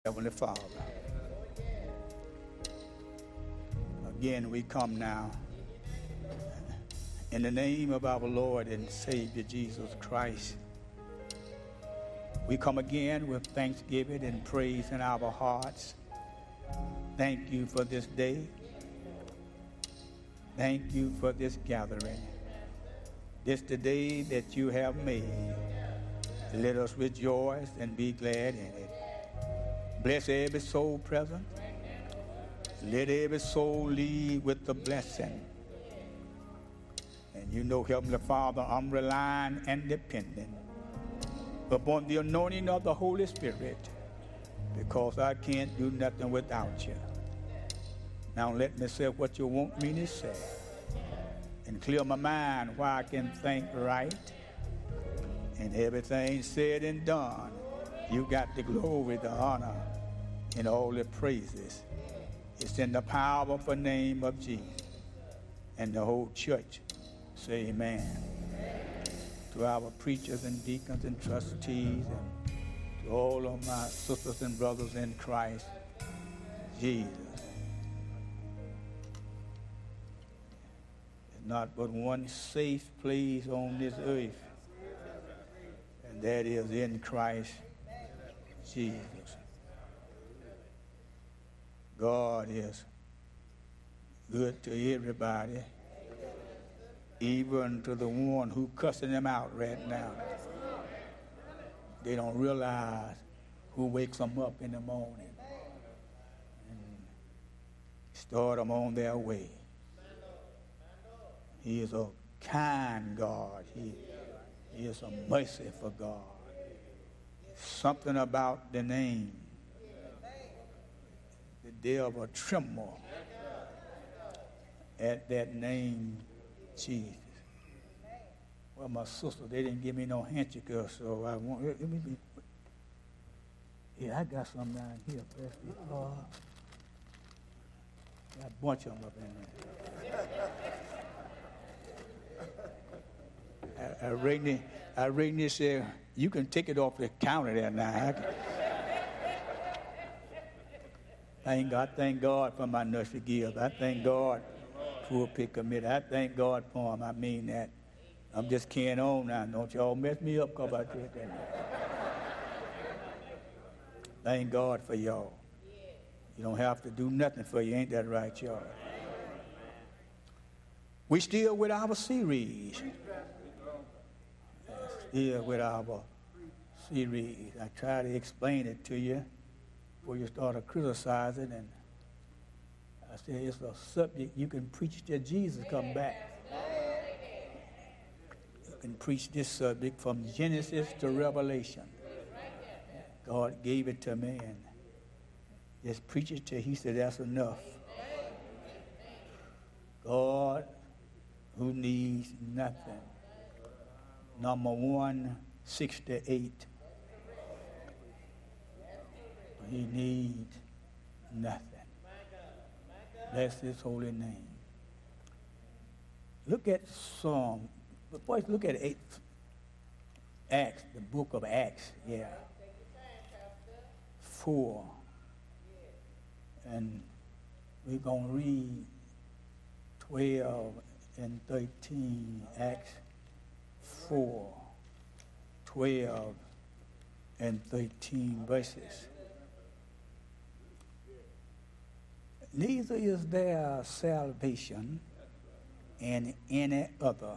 Heavenly Father, again we come now in the name of our Lord and Savior Jesus Christ. We come again with thanksgiving and praise in our hearts. Thank you for this day. Thank you for this gathering. This the day that you have made. Let us rejoice and be glad in it. Bless every soul present. Let every soul leave with the blessing. And you know, Heavenly Father, I'm relying and depending upon the anointing of the Holy Spirit because I can't do nothing without you. Now let me say what you want me to say and clear my mind where I can think right. And everything said and done, you got the glory, the honor, and all the praises. It's in the powerful name of Jesus. And the whole church say amen. To our preachers and deacons and trustees and to all of my sisters and brothers in Christ Jesus. There's not but one safe place on this earth, and that is in Christ Jesus. God is good to everybody, even to the one who cussing them out right now. They don't realize who wakes them up in the morning and start them on their way. He is a kind God. He is a merciful God. Something about the name. The devil tremble at that name, Jesus. Well, my sister, they didn't give me no handkerchief, so I want. Let me be. Yeah, I got some down here. Got a bunch of them up in there. I read this here. You can take it off the counter there now. Thank God for my nursery gift. I thank God for pick committee. I thank God for him. I mean that. I'm just carrying on now. Don't y'all mess me up because I did that. Thank God for y'all. You don't have to do nothing for you. Ain't that right, y'all? We still with our series. Still with our series. I try to explain it to you before you start criticizing, and I said it's a subject you can preach till Jesus come back. You can preach this subject from Genesis to Revelation. God gave it to me, and just preach it till he said that's enough. God who needs nothing. Number 168. He needs nothing. Bless his holy name. Look at Psalm. Boys, look at Acts, the book of Acts. Yeah. 4. And we're going to read 12 and 13. Acts 4, 12 and 13 verses. Neither is there salvation in any other.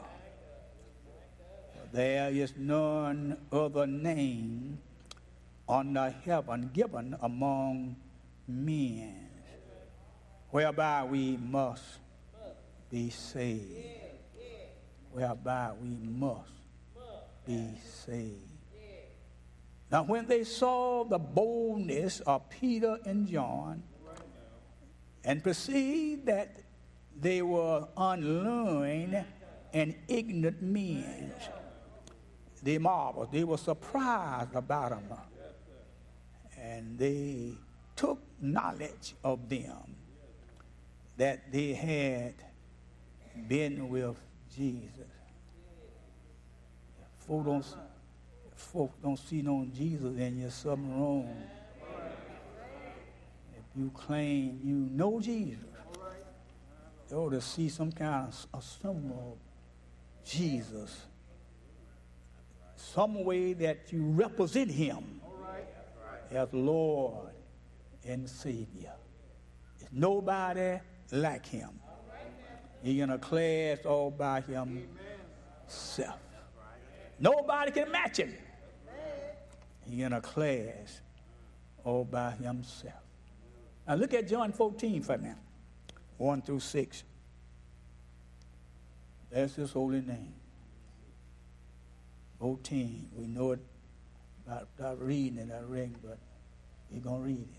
There is none other name under heaven given among men whereby we must be saved. Whereby we must be saved. Now when they saw the boldness of Peter and John, and perceived that they were unlearned and ignorant men, they marveled. They were surprised about them. And they took knowledge of them that they had been with Jesus. Folk don't see no Jesus in you, something wrong. you claim you know Jesus, you ought to see some kind of symbol of Jesus, some way that you represent him as Lord and Savior. There's nobody like him. He's in a class all by himself. Nobody can match him. He's in a class all by himself. Now look at John 14 for now, 1 through 6. That's his holy name. 14. We know it without reading it, I read, but you're going to read it.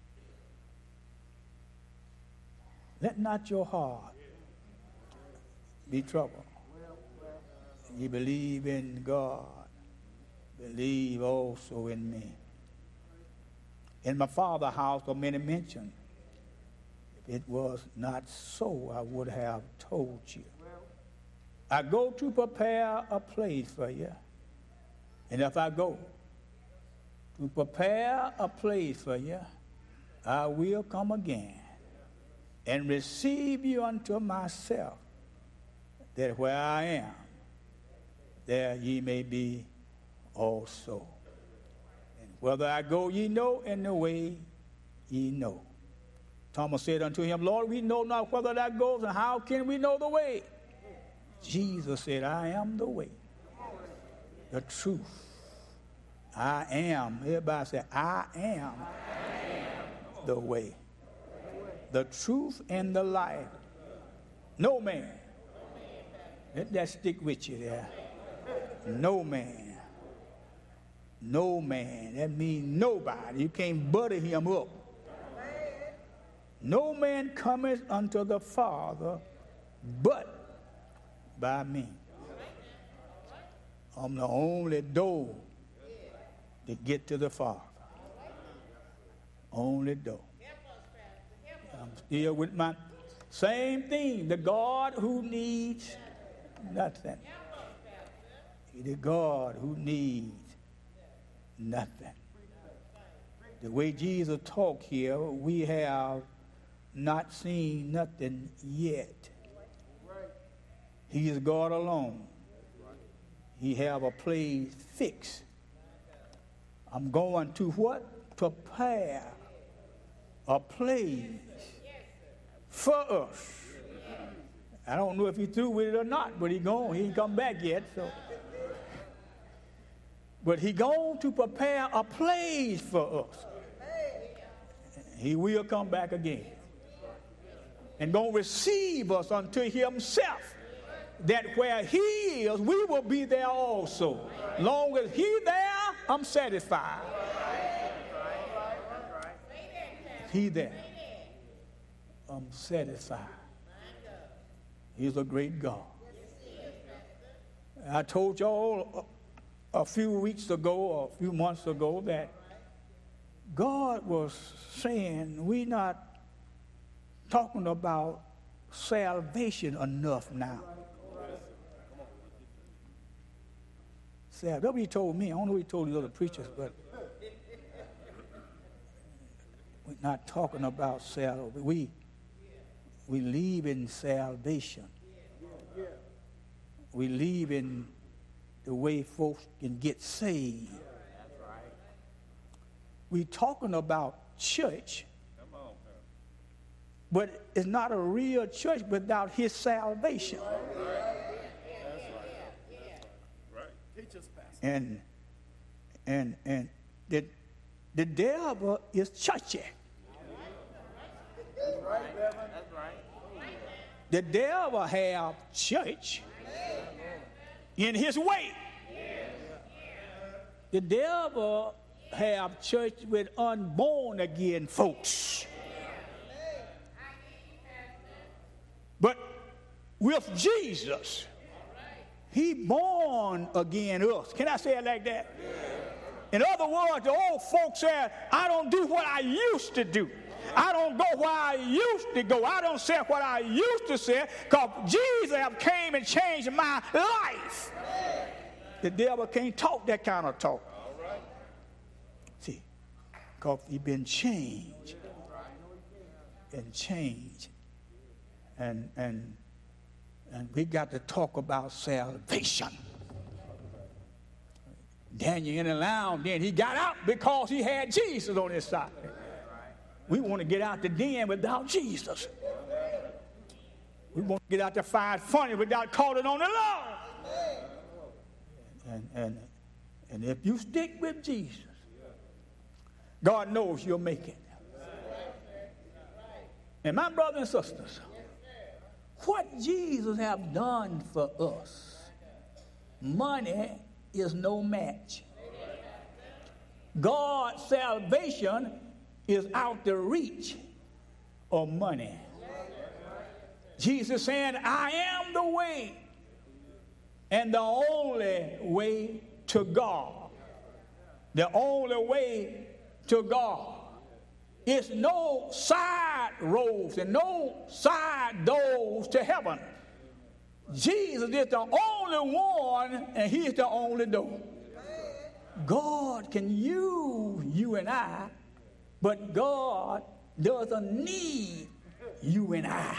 Let not your heart be troubled. You believe in God, believe also in me. In my Father's house are many mansions. If it was not so, I would have told you. I go to prepare a place for you. And if I go to prepare a place for you, I will come again and receive you unto myself, that where I am, there ye may be also. And whether I go, ye know, and the way ye know. Thomas said unto him, Lord, we know not whither thou goest, and how can we know the way? Jesus said, I am the way, the truth. I am. Everybody say, I am the way, the truth, and the life. No man. Let that stick with you there. No man. No man. That means nobody. You can't butter him up. No man cometh unto the Father but by me. I'm the only door to get to the Father. Only door. I'm still with my same thing. The God who needs nothing. The God who needs nothing. The way Jesus talked here, we have not seen nothing yet. He is God alone. He have a place fixed. I'm going to what? Prepare a place for us. I don't know if he's through with it or not, but he's gone. He ain't come back yet. So, but he gone to prepare a place for us. He will come back again and gonna receive us unto himself, that where he is, we will be there also. Long as he there, I'm satisfied. He there, I'm satisfied. He's a great God. I told y'all a few weeks ago, or a few months ago, that God was saying we're not talking about salvation enough now. That's what he told me. I don't know what he told the other preachers, but we're not talking about salvation. We live in salvation. We live in the way folks can get saved. We're talking about church, but it's not a real church without his salvation. And the devil is churchy. The devil have church in his way. The devil have church with unborn again folks. But with Jesus, he born again us. Can I say it like that? In other words, the old folks said, I don't do what I used to do. I don't go where I used to go. I don't say what I used to say, because Jesus have came and changed my life. The devil can't talk that kind of talk. See, because he's been changed. and change. And we got to talk about salvation. Daniel in the lounge, then he got out because he had Jesus on his side. We want to get out the den without Jesus. We want to get out the fire funny without calling on the Lord. And if you stick with Jesus, God knows you'll make it. And my brothers and sisters, what Jesus have done for us, money is no match. God's salvation is out the reach of money. Jesus saying, I am the way and the only way to God. The only way to God. It's no side roads and no side doors to heaven. Jesus is the only one, and he's the only door. God can use you and I, but God doesn't need you and I.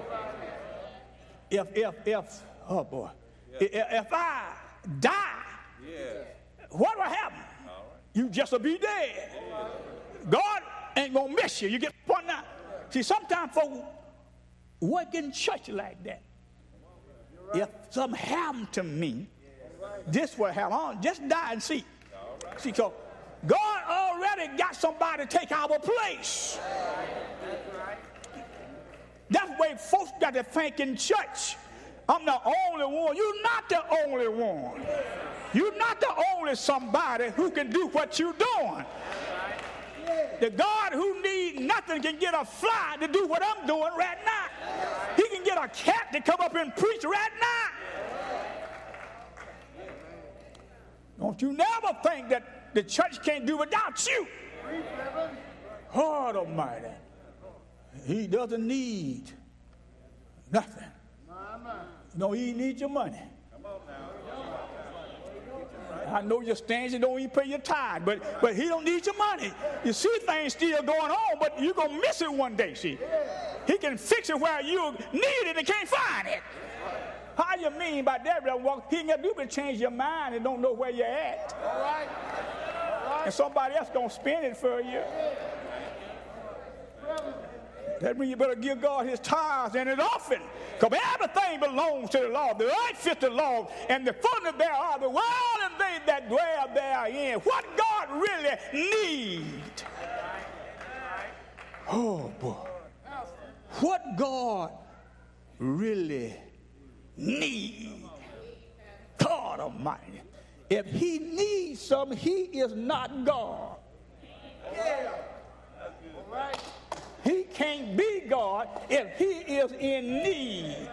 If I die, what will happen? You just will be dead. God ain't gonna miss you. You get the point now? See, sometimes folks work in church like that. If something happened to me, this will happen. I'll just die and see. See, so God already got somebody to take our place. That's the way folks got to think in church. I'm the only one. You're not the only one. You're not the only somebody who can do what you're doing. The God who needs nothing can get a fly to do what I'm doing right now. He can get a cat to come up and preach right now. Don't you never think that the church can't do without you. God Almighty. He doesn't need nothing. No, he needs your money. I know your stands, you don't even pay your tithe, but he don't need your money. You see things still going on, but you're going to miss it one day, see. He can fix it where you need it and can't find it. How you mean by that, brother? Well, he can do but change your mind and don't know where you're at. All right. And somebody else going to spend it for you. That means you better give God his tithes and his offering. Because everything belongs to the Lord. The earth fits the Lord, and the fullness thereof, the world and they that dwell therein. What God really needs. Oh, boy. What God really needs. God Almighty. If he needs something, he is not God. Yeah. All right. He can't be God if he is in need.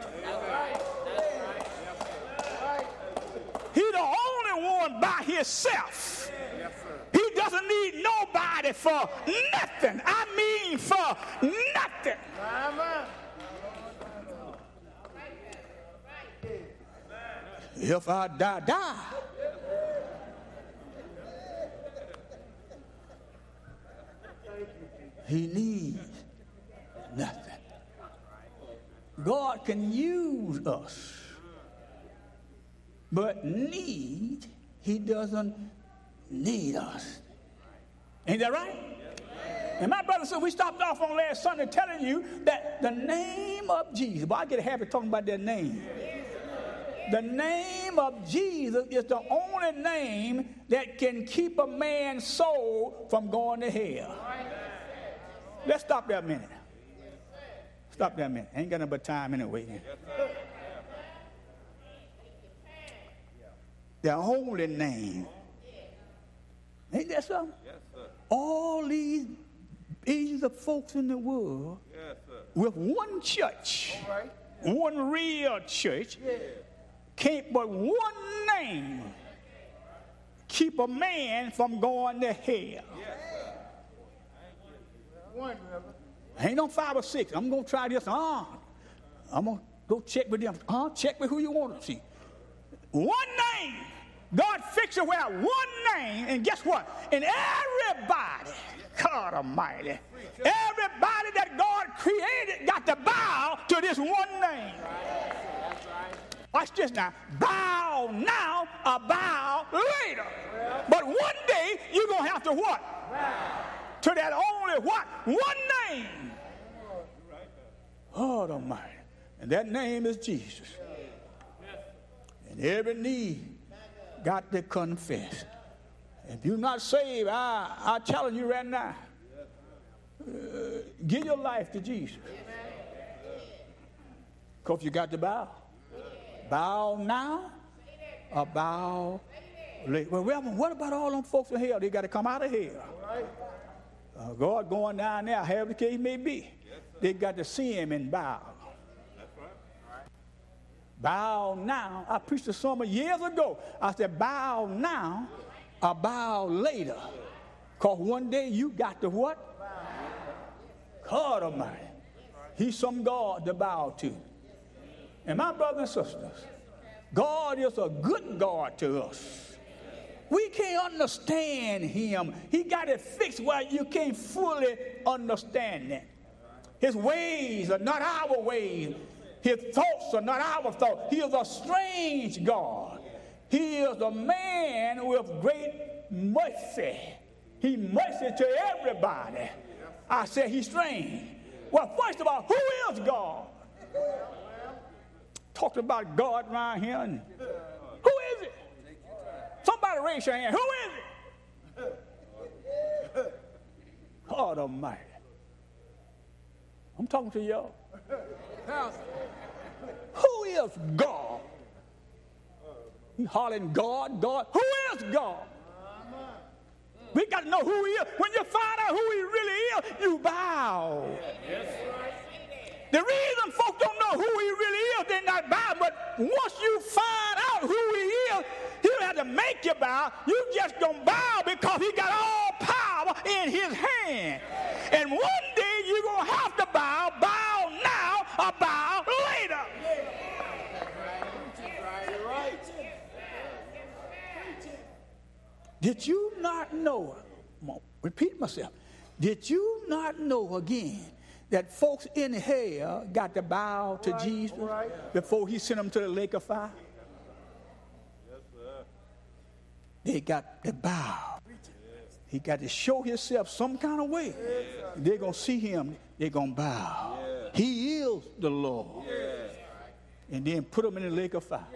He's the only one by himself. He doesn't need nobody for nothing. I mean for nothing. If I die. He needs nothing. God can use us, but he doesn't need us. Ain't that right? And my brother said, we stopped off on last Sunday telling you that the name of Jesus, but I get a habit talking about that name. The name of Jesus is the only name that can keep a man's soul from going to hell. Let's stop there a minute. Stop there a minute. Ain't got no but time anyway. The only name. Ain't that something? Yes, sir. All these billions of folks in the world, yes, with one church, right, one real church, can't but one name keep a man from going to hell. Yes. One, ain't no 5 or 6. I'm going to try this. I'm going to go check with them. Check with who you want to see. One name. God fixed it where one name. And guess what? And everybody God Almighty. Everybody that God created got to bow to this one name. Watch this now. Bow now or bow later. But one day you're going to have to what? Bow. To that only what? One name. God Almighty. And that name is Jesus. And every knee got to confess. If you're not saved, I challenge you right now. Give your life to Jesus. Because you got to bow. Bow now or bow later. Well, Reverend, what about all them folks in hell? They got to come out of hell. God going down there, however the case may be. They got to see him and bow. Bow now. I preached a sermon years ago. I said, bow now or bow later. Because one day you got to what? God Almighty. He's some God to bow to. And my brothers and sisters, God is a good God to us. We can't understand him. He got it fixed where you can't fully understand it. His ways are not our ways. His thoughts are not our thoughts. He is a strange God. He is a man with great mercy. He mercy to everybody. I said he's strange. Well, first of all, who is God? Talked about God around here. And who is it? Somebody raise your hand. Who is it? God Almighty. I'm talking to y'all. Who is God? You hollering God, God. Who is God? We got to know who he is. When you find out who he really is, you bow. The reason folks don't know who he really is, they're not bowing. But once you find out who he is, he don't have to make you bow. You just gonna bow because he got all power in his hand. And one day you're gonna have to bow. Bow now or bow later. Did you not know? I'm gonna repeat myself. Did you not know again that folks in hell got to bow to Jesus before he sent them to the lake of fire? Yes, sir. They got to bow. He got to show himself some kind of way. They're going to see him. They're going to bow. He is the Lord. And then put them in the lake of fire.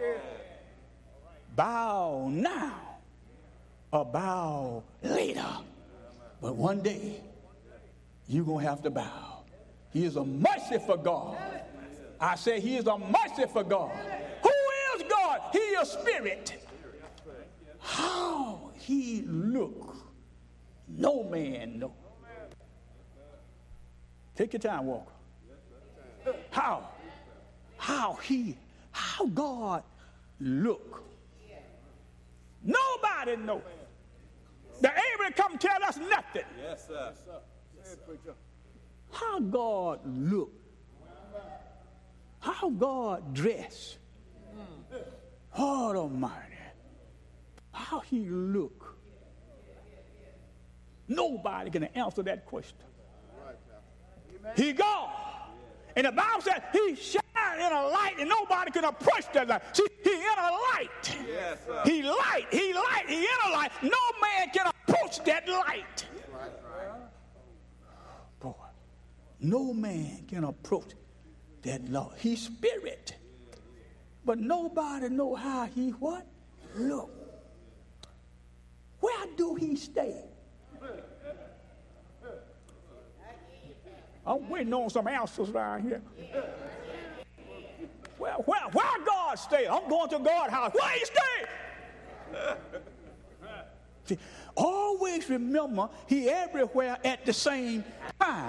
Bow now or bow later. But one day, you're going to have to bow. He is a merciful God. I say he is a merciful God. Who is God? He is spirit. How he look, no man knows. Take your time, Walker. How God look. Nobody knows. They're able to come tell us nothing. Yes, sir. How God look. How God dress. God Almighty. How he look. Nobody can answer that question. He God. And the Bible says he shines in a light and nobody can approach that light. See, he in a light. Yes, he light, he in a light. No man can approach that light. Boy, no man can approach that light. He's spirit. But nobody know how he what? Look. Where do he stay? I'm waiting on some answers around here. Where God stay? I'm going to God's house. Where he stay? See, always remember he everywhere at the same time.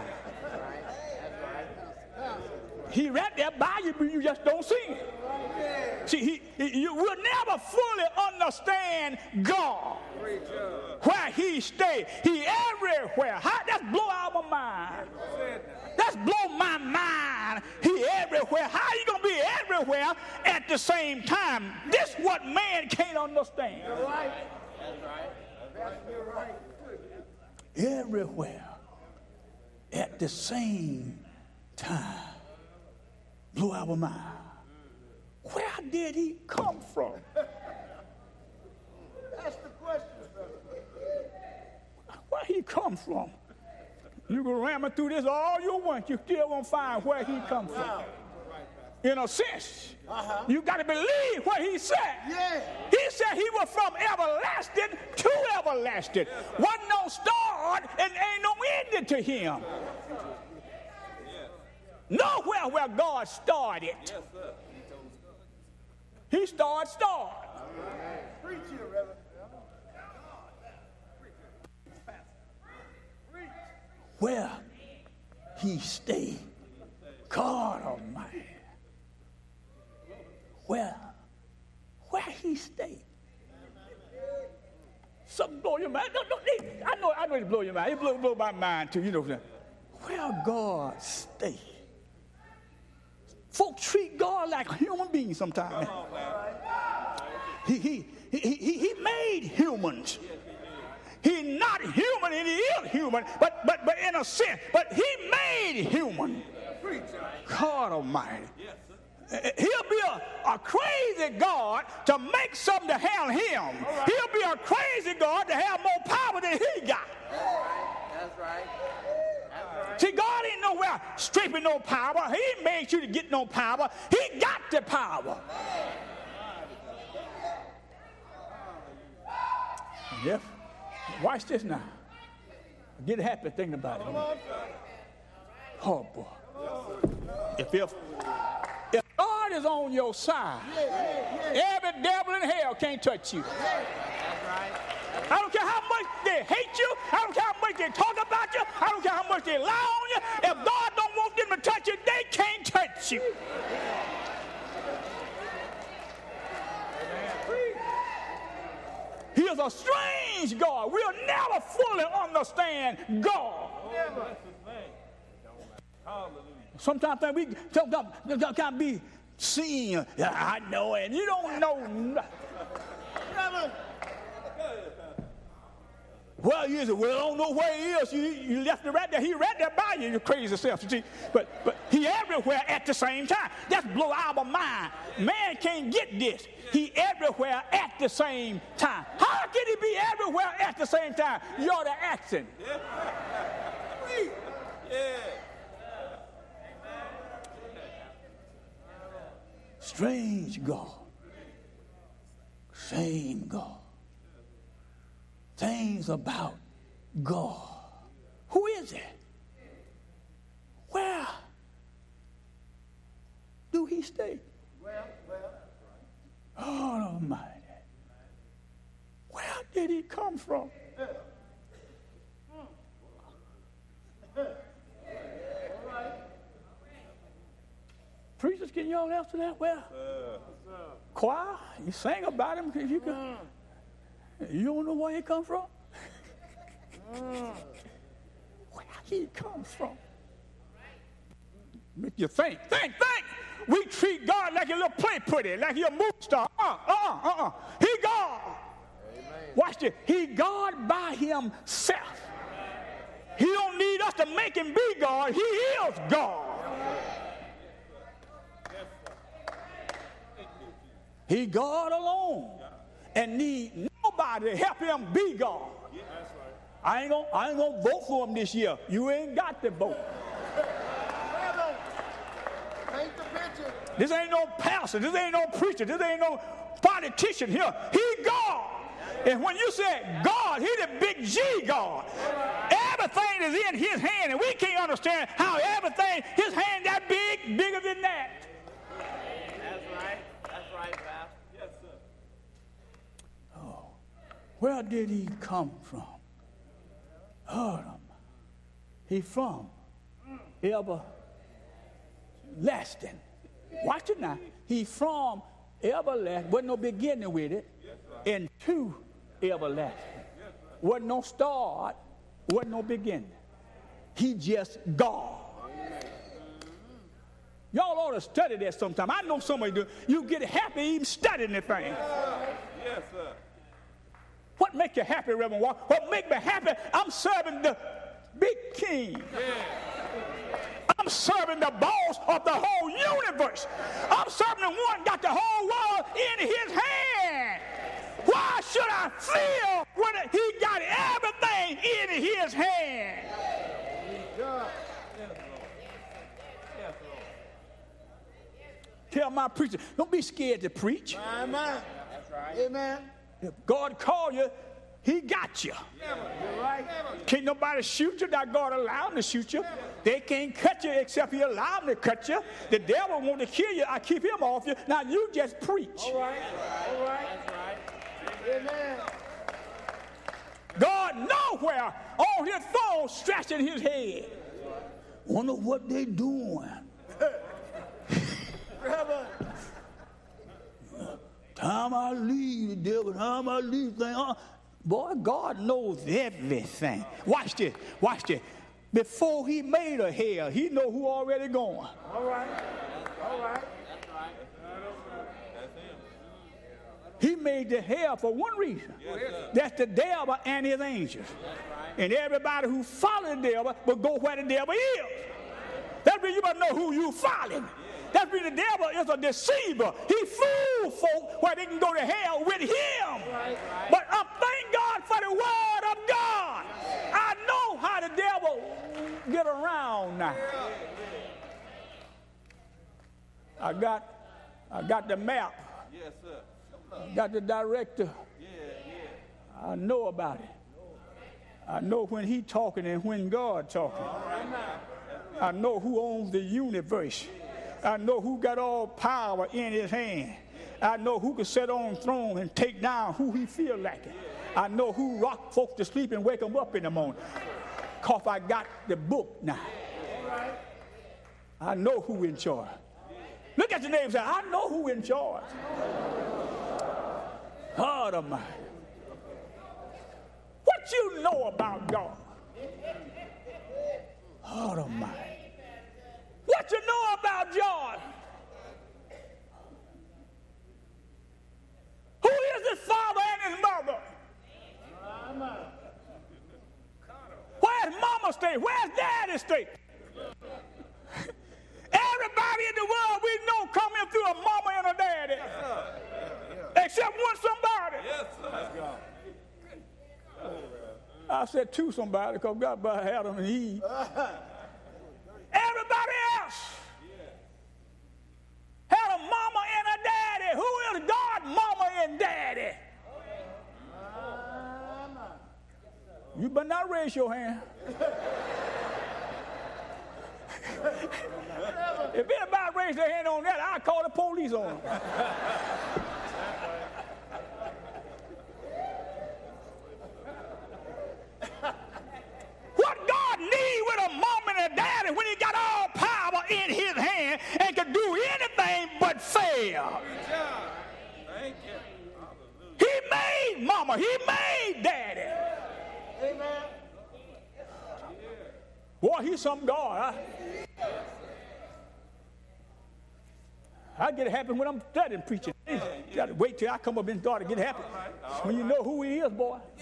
He right there by you, but you just don't see him. See, you will never fully understand God where he stays. He everywhere. That's blow our mind. That's blow my mind. He everywhere. How you going to be everywhere at the same time? This is what man can't understand. everywhere at the same time. Blew our mind. Where did he come from? That's the question, brother. Where he come from? You can ram through this all you want. You still won't find where he come from. In a sense, you got to believe what he said. Yeah. He said he was from everlasting to everlasting. Wasn't no start and ain't no ending to him. Nowhere where God started. He started. Preach here, Reverend. Where he stayed. God Almighty. Where he stayed. Something blow your mind. I know it blow your mind. It blow my mind too. You know, where God stayed. Folk treat God like a human being sometimes. He made humans. He's not human and he is human, but in a sense, but he made human. God Almighty. He'll be a crazy God to make something to have him. He'll be a crazy God to have more power than he got. That's right. See, God ain't nowhere stripping no power. He ain't made you to get no power. He got the power. Yes. Watch this now. Get happy thinking about it. Oh, boy. If God is on your side, every devil in hell can't touch you. I don't care how much they hate you. I don't care how much they talk about you. I don't care how much they lie on you. If God don't want them to touch you, they can't touch you. He is a strange God. We'll never fully understand God. Sometimes we can't be seen. I know it. You don't know nothing. Well, you say, well, I don't know where he is. You left it right there. He right there by you, you crazy self. See? But he everywhere at the same time. That's blow our mind. Man can't get this. He everywhere at the same time. How can he be everywhere at the same time? You're the accent. Strange God. Same God. Things about God. Who is it? Where do he stay? God Almighty. Where did he come from? Preachers, can y'all answer that? Well, choir, you sing about him if you can. You don't know where he come from? Where he come from? Make you think. We treat God like a little play pretty, like he's a movie star. He God. Amen. Watch this. He God by himself. He don't need us to make him be God. He is God. He God alone and need nobody to help him be God. I ain't gonna vote for him this year. You ain't got to vote. This ain't no pastor. This ain't no preacher. This ain't no politician here. He God. And when you say God, he the big G God. Everything is in his hand, and we can't understand how everything, his hand that big, bigger than that. That's right, Pastor. Yes, sir. Oh, where did he come from? Oh, he from everlasting. Watch it now. He from everlasting. Wasn't no beginning with it. And to everlasting. Wasn't no start. Wasn't no beginning. He just God. Y'all ought to study that sometime. I know somebody do. You get happy even studying the thing. Yes, sir. What make you happy, Reverend Walker? What make me happy? I'm serving the big king. I'm serving the boss of the whole universe. I'm serving the one got the whole world in his hand. Why should I fear when he got everything in his hand? Tell my preacher, don't be scared to preach. Amen. That's right. Amen. If God called you, he got you. You're right. Can't nobody shoot you that God allow them to shoot you. They can't cut you except he allow them to cut you. The devil want to kill you. I keep him off you. Now you just preach. All right. All right. That's right. Amen. God nowhere on his throne scratching his head. Wonder what they doing. Time I leave the devil, time I leave thing. Boy, God knows everything. Watch this. Watch this. Before he made a hell, he know who already going. All right. All right. He made the hell for one reason. That's the devil and his angels. And everybody who follows the devil will go where the devil is. That means you better know who you following. That means the devil is a deceiver. He fools folk where they can go to hell with him. But I thank God for the word of God. I know how the devil get around now. I got the map. Yes, sir. I got the director. I know about it. I know when he talking and when God talking. I know who owns the universe. I know who got all power in his hand. I know who can sit on throne and take down who he feel like it. I know who rock folks to sleep and wake them up in the morning. Cause I got the book now. I know who in charge. Look at your neighbor and say, I know who in charge. God Almighty. What you know about God? God Almighty. What you know about God? Who is his father and his mother? Where's mama stay? Where's daddy stay? Everybody in the world we know come in through a mama and a daddy. Except one somebody. I said to somebody because God by Adam and Eve. Everybody else had a mama and a daddy. Who is God, mama and daddy? You better not raise your hand. If anybody raise their hand on that, I'll call the police on them. What God need with a mom and a daddy when he got all power in his hand and can do anything but fail? Thank you. He made mama. He made daddy. Amen. Boy, he's some God. I get happy when I'm studying preaching. You got to wait till I come up and start to get happy. When you know who he is, boy. Yeah.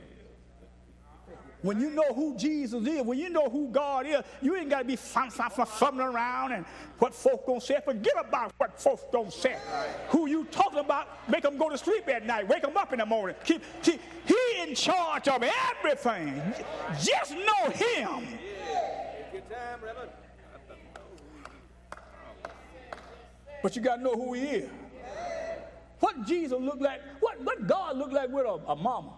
When you know who Jesus is, when you know who God is, you ain't got to be fumbling around and what folks gonna say. Forget about what folks gonna say. Who you talking about, make them go to sleep at night, wake them up in the morning. He in charge of everything. Just know him. Good time, Reverend. But you got to know who he is. What Jesus looked like, what God looked like with a mama.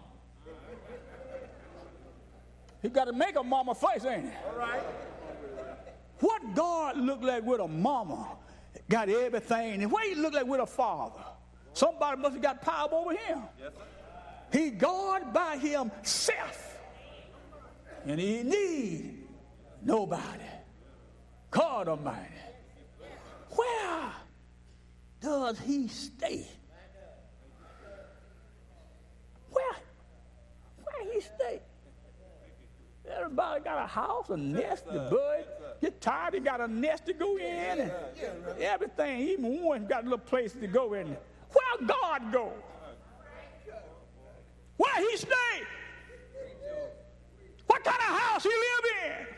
He got to make a mama face, ain't he? All right. What God looked like with a mama, got everything. And what he looked like with a father? Somebody must have got power over him. Yes, sir. He God by himself. And he need nobody. God Almighty. Where does he stay? Where he stay? Everybody got a house, a nest, the bird. Get tired, he got a nest to go in and everything. Even one got a little place to go in. Where God go? Where he stay? What kind of house he live in?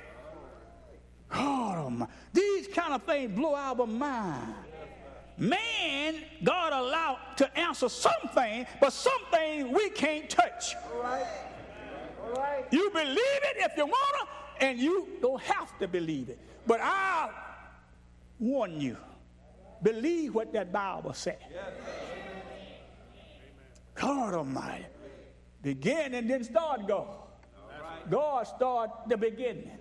God, these kind of things blow our mind. Man, God allowed to answer something, but some things we can't touch. All right. All right. You believe it if you want to, and you don't have to believe it. But I warn you, believe what that Bible said. God Almighty. Beginning didn't start God. God started the beginning.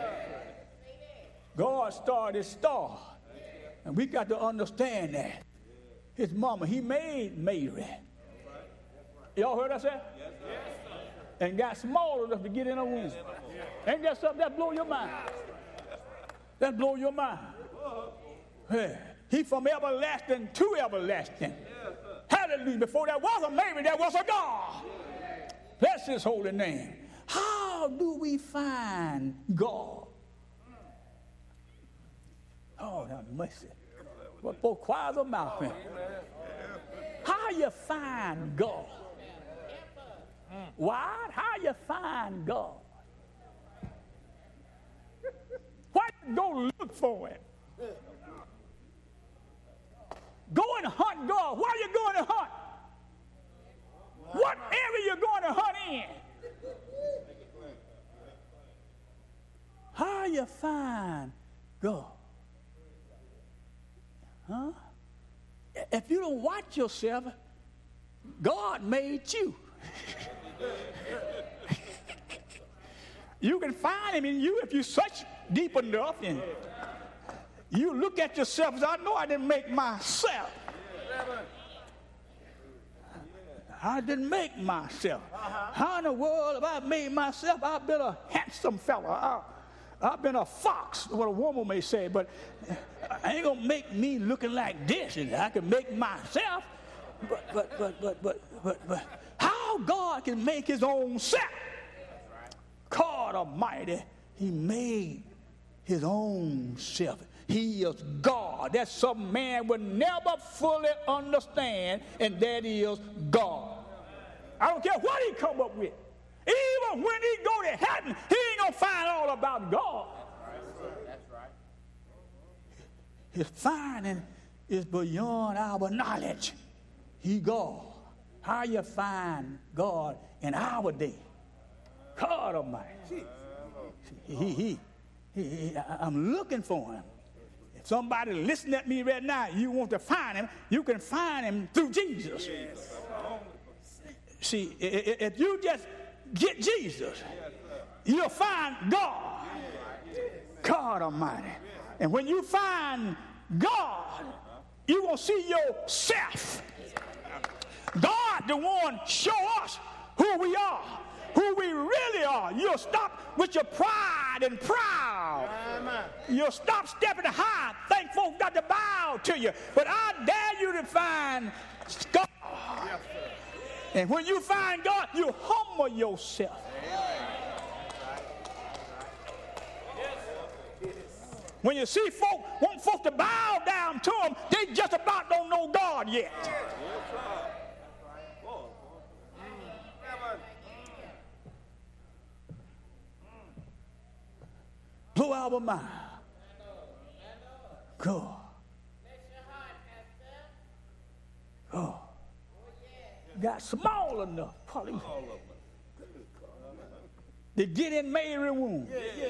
God started start. And we got to understand that. His mama, he made Mary. Y'all heard I say? And got small enough to get in a womb. Ain't that something that blow your mind? That blow your mind. Hey, he from everlasting to everlasting. Hallelujah. Before there was a Mary, there was a God. Bless his holy name. How do we find God? Oh, have mercy. What for choirs of mouth? How you find God? What? How you find God? Why go look for him? Go and hunt God. Why are you going to hunt? What area you going to hunt in? How you find God? Huh? If you don't watch yourself, God made you. You can find him in you if you search deep enough and you look at yourself and say, I know I didn't make myself. I didn't make myself. How in the world have I made myself? I've been a handsome fella. I've been a fox, what a woman may say, but I ain't gonna make me looking like this. And I can make myself, but how God can make his own self? God Almighty, he made his own self. He is God. That's something man would never fully understand, and that is God. I don't care what he come up with. Even when he go to heaven, he ain't going to find all about God. That's right. His finding is beyond our knowledge. He God. How you find God in our day? God Almighty. I'm looking for him. If somebody listening at me right now, you want to find him, you can find him through Jesus. Yes. See, if you just get Jesus, you'll find God. God Almighty. And when you find God, you're going to see yourself. God, the one, show us who we are, who we really are. You'll stop with your pride and proud. You'll stop stepping high. Think folks got to bow to you. But I dare you to find God. And when you find God, you humble yourself. When you see folk, want folks to bow down to them, they just about don't know God yet. Blow our mind. God. God. Got small enough, probably, to get in Mary's womb.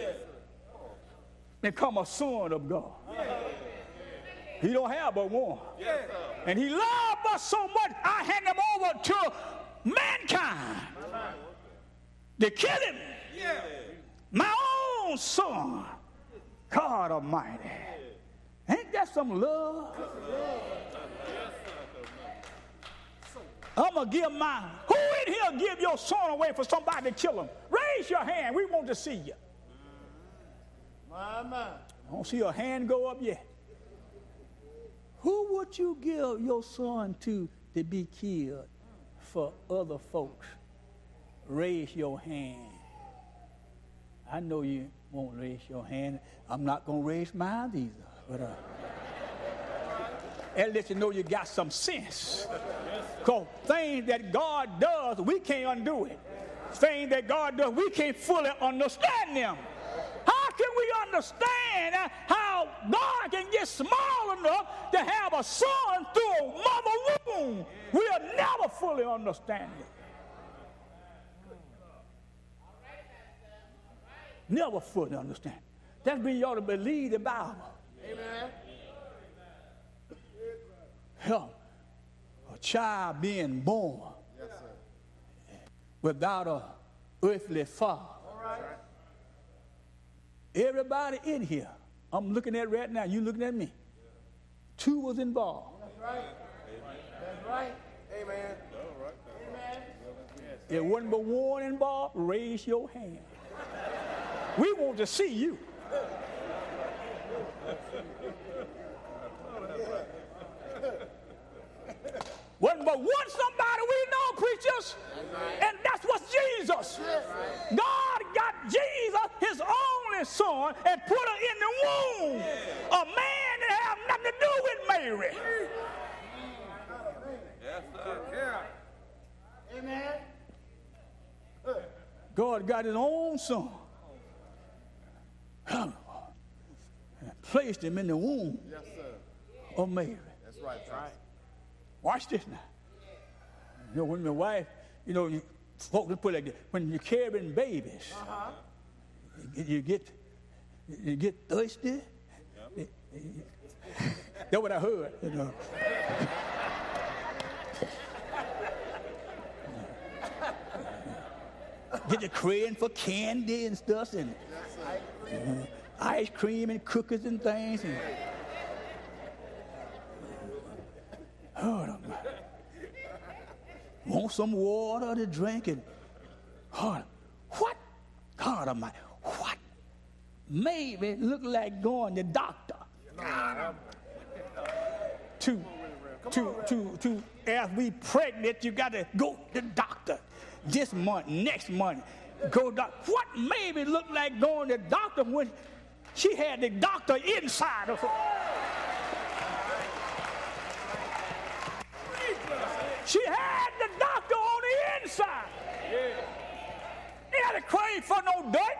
Become a son of God. He don't have but one. And he loved us so much, I hand him over to mankind. They killed him. My own son. God Almighty. Ain't that some love? I'm going to give mine. Who in here give your son away for somebody to kill him? Raise your hand. We want to see you. I don't see your hand go up yet. Who would you give your son to be killed for other folks? Raise your hand. I know you won't raise your hand. I'm not going to raise mine either. But that lets you know you got some sense. Because things that God does, we can't undo it. Things that God does, we can't fully understand them. How can we understand how God can get small enough to have a son through a mother's womb? We'll never fully understand it. Never fully understand. That's when you ought to believe the Bible. Amen. A child being born without an earthly father. Everybody in here, I'm looking at right now, you looking at me. Two was involved. That's right. That's right. Amen. Amen. If wasn't but one involved, raise your hand. We want to see you. Wasn't but one somebody we know, preachers, and that's what's Jesus. God got Jesus, his only son, and put her in the womb. A man that had nothing to do with Mary. Yes, sir. Yeah. Amen. God got his own son and placed him in the womb of Mary. That's right. That's right. Watch this now. You know, when my wife, folks put it like this, when you're carrying babies, you get thirsty. That's what I heard. Get you craving for candy and stuff, and ice cream and cookies and things. And, want some water to drink and what? God Almighty, what? Maybe it look like going to the doctor. To as we pregnant, you got to go to the doctor this month, next month. Go doctor. What maybe look like going to the doctor when she had the doctor inside of her? She had the doctor on the inside. He had a crave for no dirt.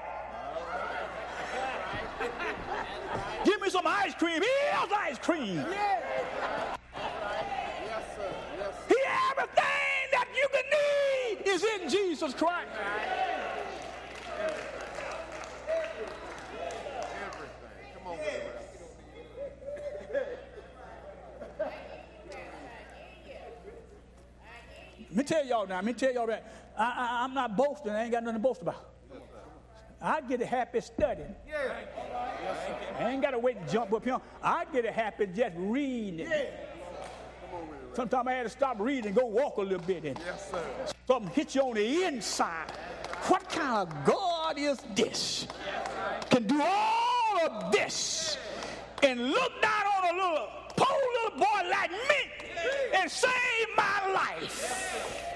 Give me some ice cream. Here's ice cream. Everything that you can need is in Jesus Christ. Come on, Let me tell y'all that I'm not boasting. I ain't got nothing to boast about. I get a happy studying. I ain't got to wait and jump up here. I get a happy just reading. Sometimes I had to stop reading and go walk a little bit. And something hit you on the inside. What kind of God is this? Can do all of this and look down on a poor little boy like me and save my life.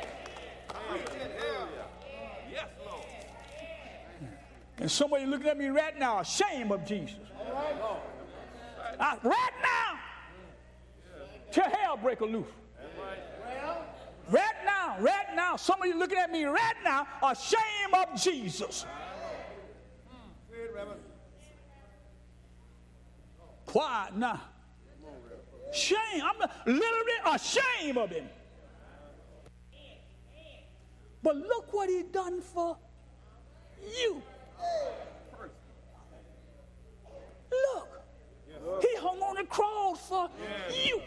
And somebody looking at me right now, ashamed of Jesus. Right now, till hell break a loose. Right now, somebody looking at me right now, ashamed of Jesus. Quiet now. Shame. I'm literally ashamed of him. But look what he done for you. Look. He hung on the cross for you.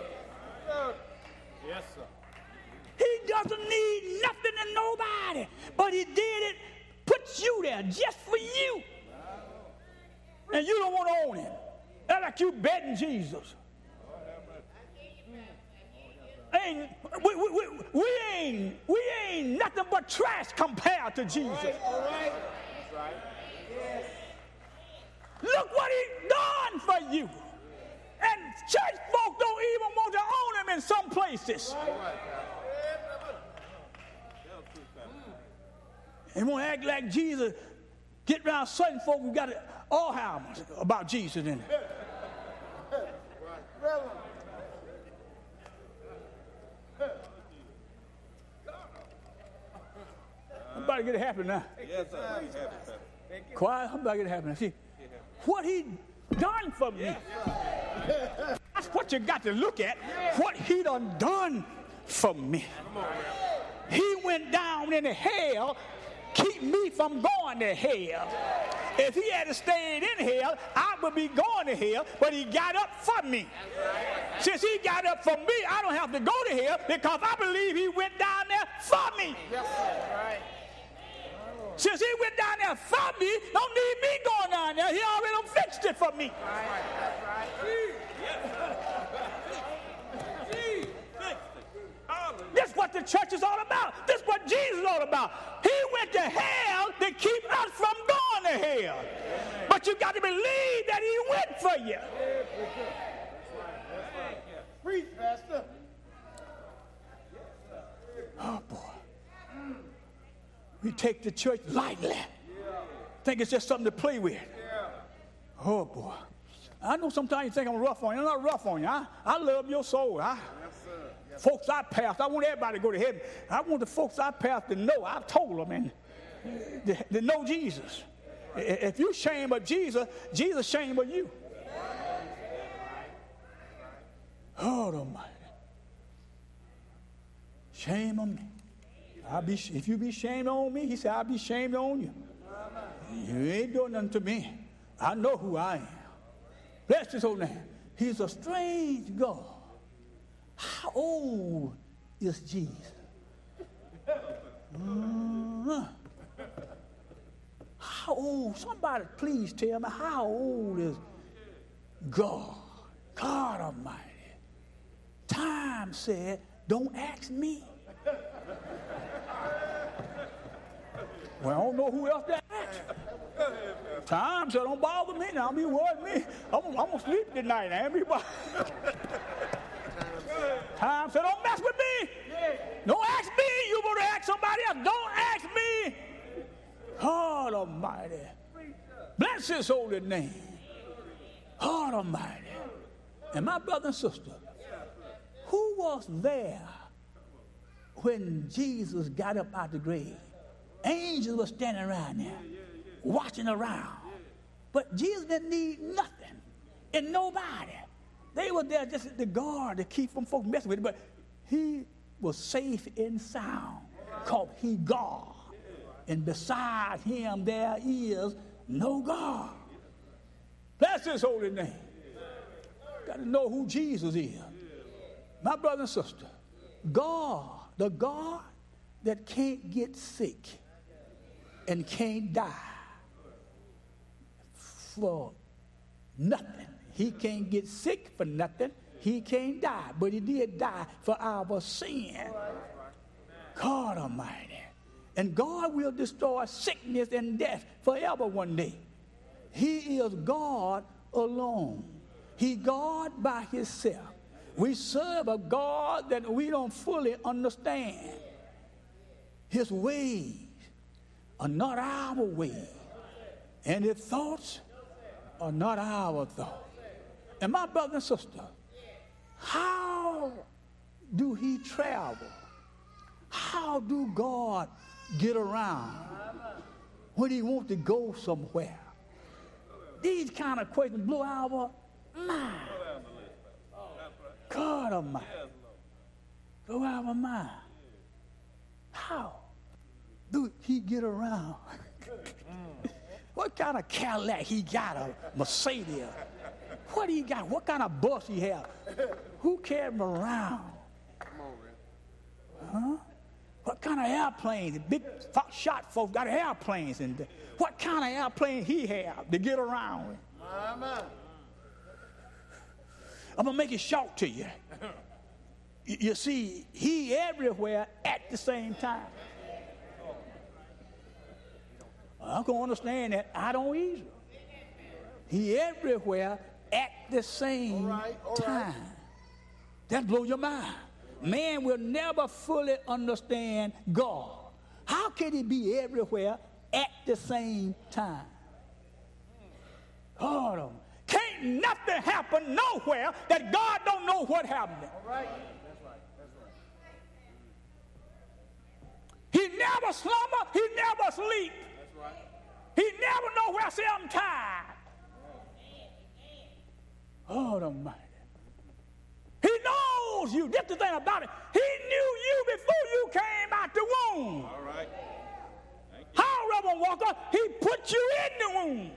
Yes, sir. He doesn't need nothing and nobody, but he did it, put you there just for you. And you don't want to own him. That's like you betting Jesus. We ain't nothing but trash compared to Jesus. All right. That's right. Yes. Look what he done for you. And church folk don't even want to own him in some places. And won't act like Jesus. Get around certain folk who got Alzheimer's about Jesus in it. to get it happen now. Yes, sir. Quiet, I'm about to get it happen now. See, what he done for me. That's what you got to look at. What he done for me. He went down into hell, keep me from going to hell. If he had stayed in hell, I would be going to hell, but he got up for me. Since he got up for me, I don't have to go to hell because I believe he went down there for me. Yes, right. Since he went down there for me, don't need me going down there. He already done fixed it for me. Right. That's right. This is what the church is all about. This is what Jesus is all about. He went to hell to keep us from going to hell. But you got to believe that he went for you. Preach, Pastor. Oh, boy. We take the church lightly. Think it's just something to play with. Oh, boy. I know sometimes you think I'm rough on you. I'm not rough on you. I love your soul. Folks I passed, I want everybody to go to heaven. I want the folks I passed to know. I've told them and to know Jesus. If you shame of Jesus, Jesus shame of you. Oh, Almighty. Shame on me. If you be shamed on me, he said, I'll be shamed on you. You ain't doing nothing to me. I know who I am. Bless his holy name. He's a strange God. How old is Jesus? How old? Somebody please tell me, how old is God? God Almighty. Time said, don't ask me. Well, I don't know who else that asked. Time said, don't bother me now. Don't be worried me. I'm going to sleep tonight. Everybody. Time said, don't mess with me. Don't ask me. You want to ask somebody else. Don't ask me. God Almighty. Bless his holy name. God Almighty. And my brother and sister, who was there when Jesus got up out of the grave? Angels were standing around there, watching around. But Jesus didn't need nothing and nobody. They were there just at the guard to keep from folks messing with him. But he was safe and sound because he God. And beside him there is no God. Bless his holy name. Got to know who Jesus is. My brother and sister, God, the God that can't get sick and can't die for nothing. He can't get sick for nothing. He can't die, but he did die for our sin. God Almighty. And God will destroy sickness and death forever one day. He is God alone. He God by himself. We serve a God that we don't fully understand. His ways are not our ways, and his thoughts are not our thoughts. And my brother and sister, how do he travel? How do God get around when he wants to go somewhere? These kind of questions blow our mind. God Almighty. Blow our mind. How do he get around? What kind of Cadillac he got? A Mercedes? What he got? What kind of bus he have? Who carry him around? Huh? What kind of airplanes? The big shot folks got airplanes. And what kind of airplane he have to get around with? I'm going to make it short to you. You see, he everywhere at the same time. I'm going to understand that I don't either. He everywhere at the same time. That blows your mind. Man will never fully understand God. How can he be everywhere at the same time? Hold on. Can't nothing happen nowhere that God don't know what happened. He never slumber. He never sleep. That's right. He never know where I say I'm tired. Oh, Almighty. He knows you. That's the thing about it. He knew you before you came out the womb. All right. How, Reverend Walker? He put you in the womb.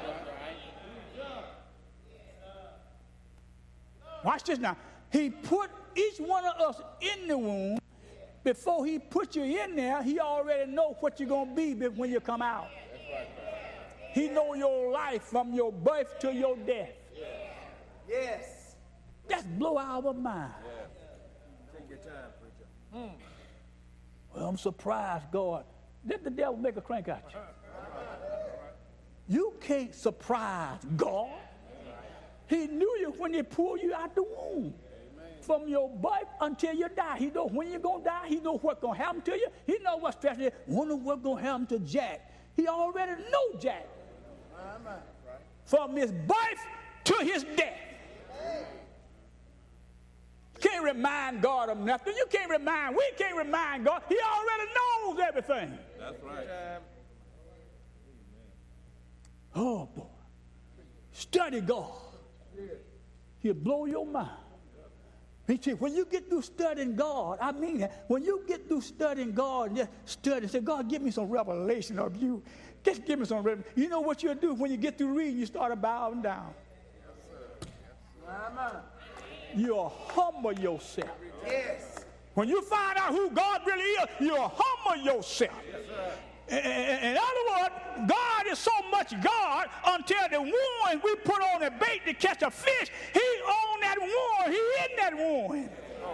Watch this now. He put each one of us in the womb. Before he put you in there, he already know what you're going to be when you come out. He know your life from your birth to your death. Yes. That's blow our mind. Take your time, preacher. Well, I'm surprised, God. Let the devil make a crank at you. You can't surprise God. He knew you when he pulled you out the womb. From your birth until you die. He know when you're going to die. He know what's going to happen to you. He know what's stressing you. Wonder what's going to happen to Jack. He already know Jack. From his birth to his death. Can't remind God of nothing. We can't remind God. He already knows everything. That's right. Oh, boy. Study God. He'll blow your mind. He said, when you get through studying God, I mean that. When you get through studying God, just study, say, God, give me some revelation of you. Just give me some revelation. You know what you'll do when you get through reading, you start bowing down. You'll humble yourself. Yes. When you find out who God really is, you'll humble yourself. In other words, God is so much God until the one we put on the bait to catch a fish, he on that one, he in that one.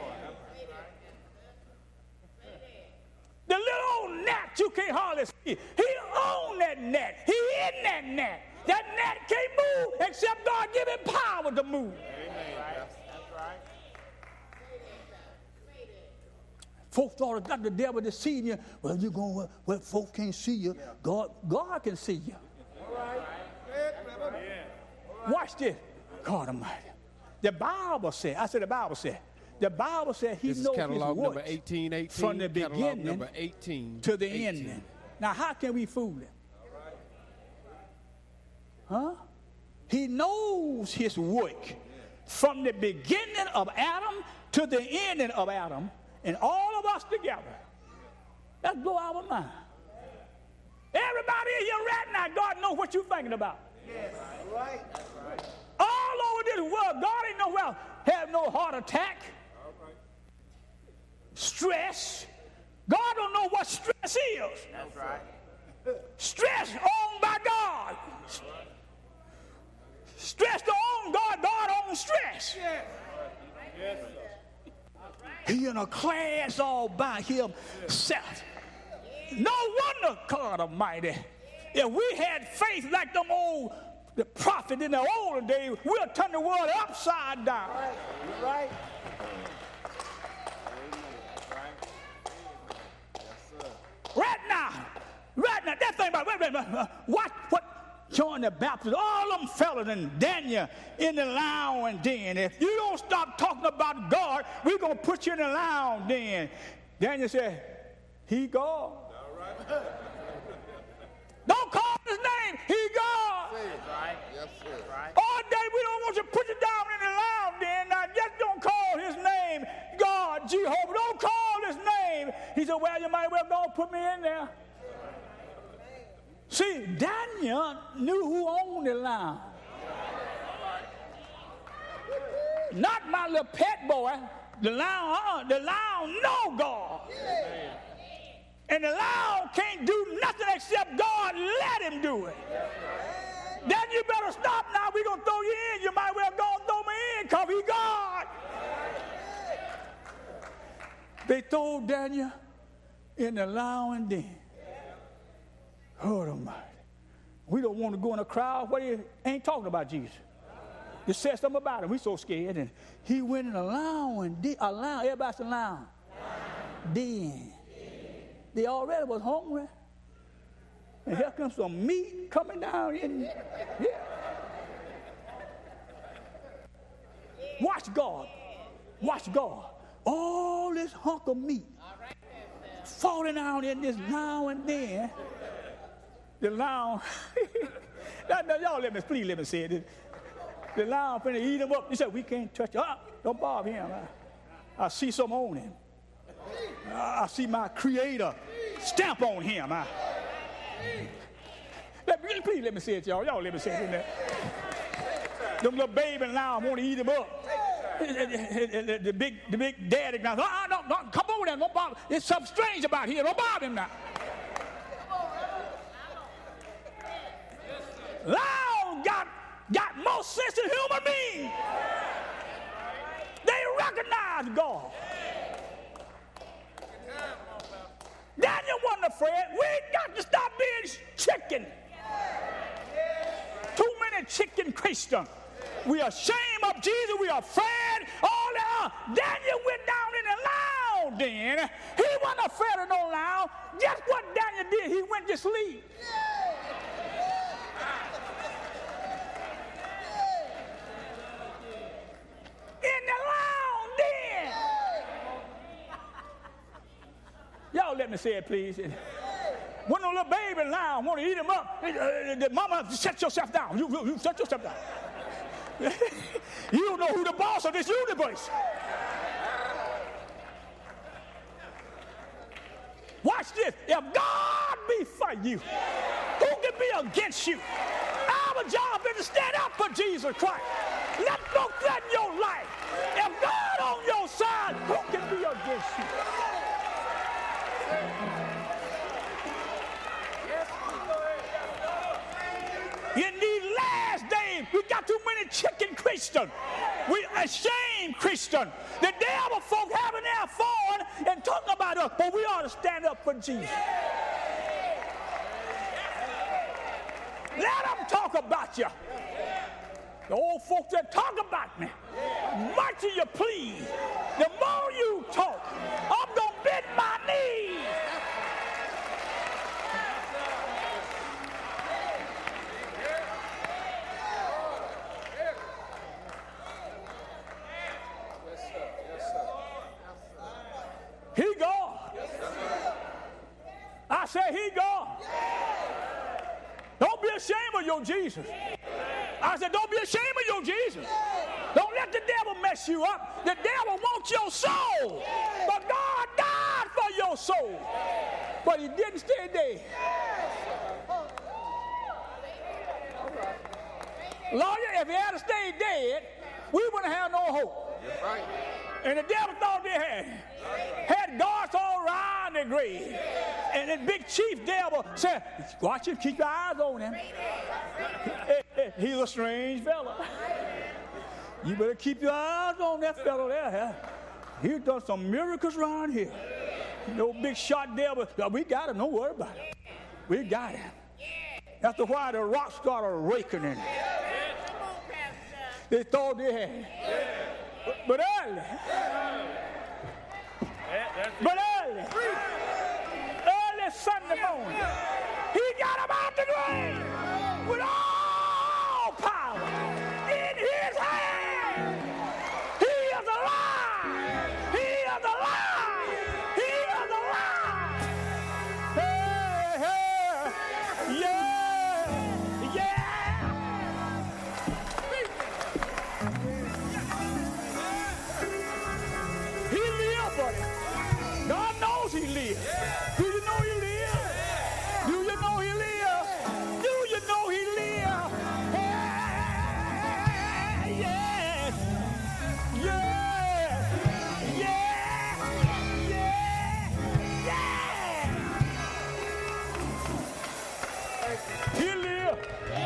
The little old gnat you can't hardly see, he on that net, he in that net. That net can't move except God give him power to move. Folks thought that the devil deceived you. Well, you're going, well, folks can't see you. God can see you. All right. Watch this. God Almighty. The Bible said, the Bible said he knows his number works 1818, from the beginning number 18 to the ending. Now, how can we fool him? Huh? He knows his work from the beginning of Adam to the ending of Adam. And all of us together. That's blow our mind. Everybody in here right now, God knows what you're thinking about. Yes. Right. All over this world, God ain't nowhere have no heart attack. Stress. God don't know what stress is. That's right. Stress owned by God. Stress to own God, God owns stress. Yes. Yes. He in a class all by himself. No wonder, God Almighty, if we had faith like the prophet in the older days, we'll turn the world upside down. Right. You're right. Right now, that thing about what John the Baptist, all them fellas and Daniel in the lion den. If you don't stop talking about God, we're going to put you in the lion den. Daniel said, he God. All right. Don't call his name. He God. Right. Yes, sir. Right. All day we don't want you to put you down in the lion den. Now just don't call his name God, Jehovah. Don't call his name. He said, well, you might well go put me in there. See, Daniel knew who owned the lion. Not my little pet boy. The lion know God. And the lion can't do nothing except God let him do it. Then you better stop now. We're going to throw you in. You might well go and throw me in because he's God. They throw Daniel in the lion den. Oh, Almighty. We don't want to go in a crowd where they ain't talking about Jesus. They said something about him. We so scared. And he went in a lion. Everybody said lion. Den. They already was hungry. And here comes some meat coming down in here. Watch God. Watch God. All this hunk of meat falling out in this now and then. The lion, now, y'all please let me say it. The lion finna eat him up. He said, we can't touch him. Don't bother him. I see something on him. I see my creator stamp on him. Please let me say it, y'all. Y'all let me say it. Them little baby lion want to eat him up. The big daddy now, don't come over there, don't bother. There's something strange about here. Don't bother him now. Lion got more sense than human beings. They recognize God. Daniel wasn't afraid. We got to stop being chicken. Too many chicken Christians. We are ashamed of Jesus. We are afraid. All that. Daniel went down in the lion den. He wasn't afraid of no lion. Guess what Daniel did? He went to sleep. In the lion den. Y'all let me say it, please. When a little baby lion want to eat him up, the mama, shut yourself down. You shut yourself down. You don't know who the boss of this universe. Watch this. If God be for you, who can be against you? Our job is to stand up for Jesus Christ. Let no threaten your life. If God on your side, who can be against you? In these last days, we got too many chicken Christians. We ashamed Christians. The devil folk having their fun and talking about us, but we ought to stand up for Jesus. Let them talk about you. The old folks that talk about me, much as you please. The more you talk, I'm going to bend my knees. He God. I say he God. Don't be ashamed of your Jesus. I said, don't be ashamed of your Jesus. Don't let the devil mess you up. The devil wants your soul. But God died for your soul. But he didn't stay dead. Lawyer, if he had stayed dead, we wouldn't have no hope. Right. And the devil thought they had guards all around the grave. And the big chief devil said, watch him, keep your eyes on him. He's a strange fellow. You better keep your eyes on that fellow there. He's done some miracles around here. No big shot devil. We got him, don't worry about it. We got him. That's why the rocks started raking in. They thought they had. But early Sunday morning, he got him out the grave with all power in his hand. He is alive. He is alive. He is alive. Hey, hey, yeah, yeah. He lives, buddy. God knows he lives. Do you know he lives? Do you know he lives? Do you know he lives? Yeah, yeah, yeah, yeah, yeah, yeah. He lived.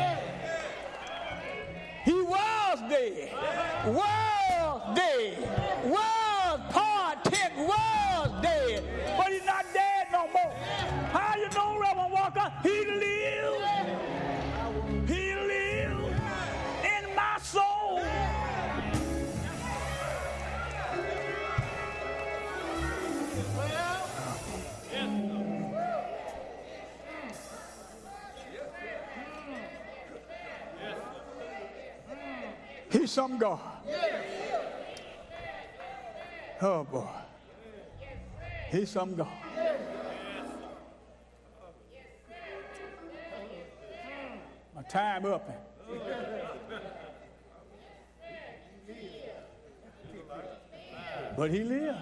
He was dead. Was dead. Was part 10. Was dead. But he's not dead no more. How you know, Reverend Walker? He lives. He lives in my soul. He's some God. Oh boy. He's some God. Time up. But he lived.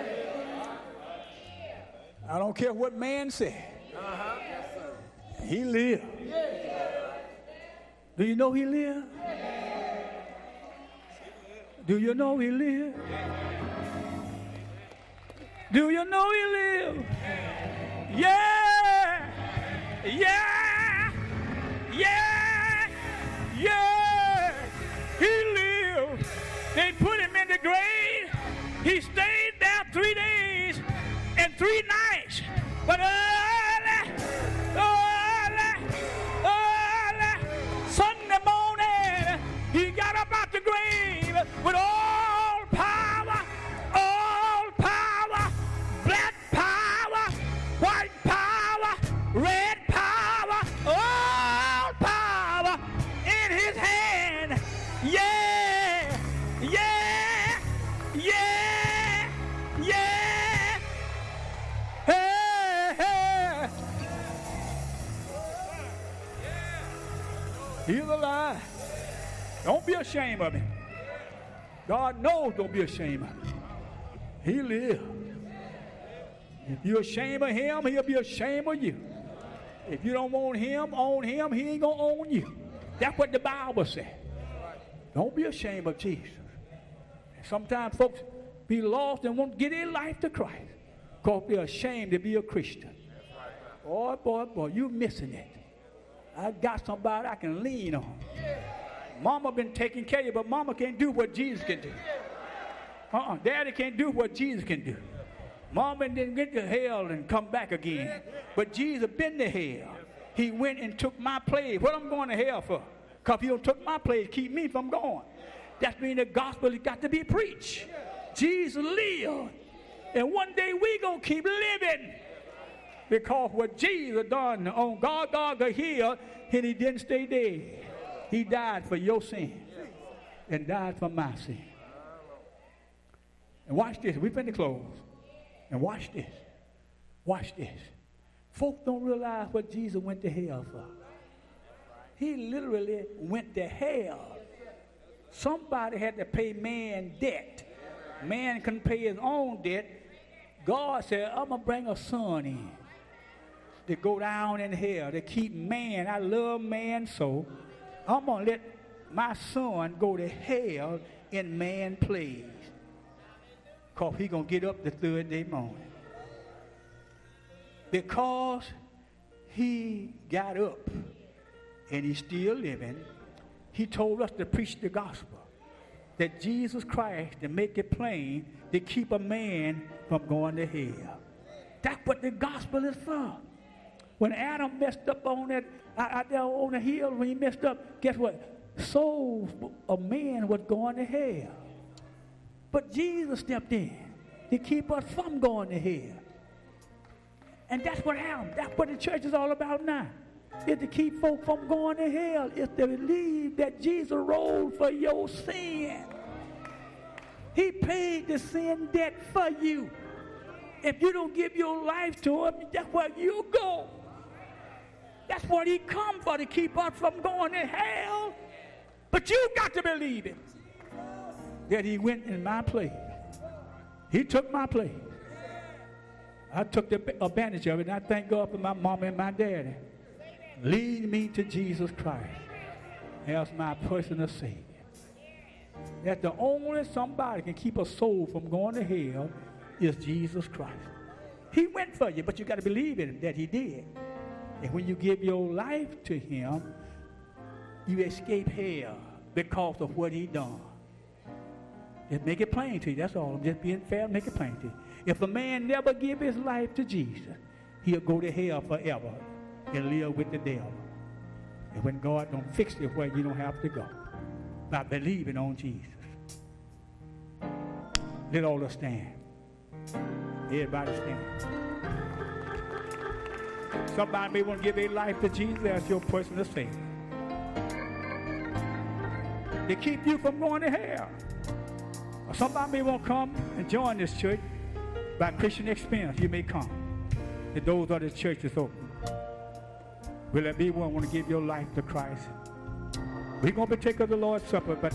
I don't care what man said. He lived. Do you know he lived? Do you know he lived? Do you know he lived? Yeah! Yeah! Yeah! Yeah! He lived. They put him in the grave. He stayed there 3 days and 3 nights. But early Sunday morning, he got up out the grave with all power, black power, white power, red power, all power in his hand. Yeah, yeah, yeah, yeah. Hey, hey. He's alive. Don't be ashamed of him. God knows don't be ashamed of him. He lived. If you're ashamed of him, he'll be ashamed of you. If you don't want him, own him, he ain't going to own you. That's what the Bible says. Don't be ashamed of Jesus. Sometimes folks be lost and won't give their life to Christ because they're ashamed to be a Christian. Boy, you're missing it. I got somebody I can lean on. Mama been taking care of you, but mama can't do what Jesus can do. Daddy can't do what Jesus can do. Mama didn't get to hell and come back again. But Jesus been to hell. He went and took my place. What I'm going to hell for? Because he don't took my place, keep me from going. That means the gospel has got to be preached. Jesus lived. And one day we going to keep living. Because what Jesus done on Golgotha Hill, and he didn't stay dead. He died for your sin and died for my sin. And watch this. We finna close. And watch this. Watch this. Folks don't realize what Jesus went to hell for. He literally went to hell. Somebody had to pay man debt. Man couldn't pay his own debt. God said, I'm going to bring a son in to go down in hell, to keep man. I love man so. I'm going to let my son go to hell in man's place. Because he's going to get up the third day morning. Because he got up and he's still living, he told us to preach the gospel. That Jesus Christ, to make it plain, to keep a man from going to hell. That's what the gospel is for. When Adam messed up on that, out there on the hill, when he messed up, guess what? Souls of men was going to hell. But Jesus stepped in to keep us from going to hell. And that's what happened. That's what the church is all about now. Is to keep folk from going to hell. Is to believe that Jesus rose for your sin. He paid the sin debt for you. If you don't give your life to him, that's where you go. That's what he come for, to keep us from going to hell. But you got to believe it. That he went in my place. He took my place. I took the advantage of it, and I thank God for my mama and my daddy. Lead me to Jesus Christ as my personal Savior. That the only somebody can keep a soul from going to hell is Jesus Christ. He went for you, but you got to believe in him that he did. And when you give your life to him, you escape hell because of what he done. Just make it plain to you. That's all. I'm just being fair. Make it plain to you. If a man never give his life to Jesus, he'll go to hell forever and live with the devil. And when God don't fix it where you don't have to go, by believing on Jesus. Let all of us stand. Everybody stand. Somebody may want to give their life to Jesus as your personal Savior. They keep you from going to hell. Or somebody may want to come and join this church by Christian experience. You may come. The doors of the church is open. Will there be one want to give your life to Christ? We're going to partake of the Lord's Supper, but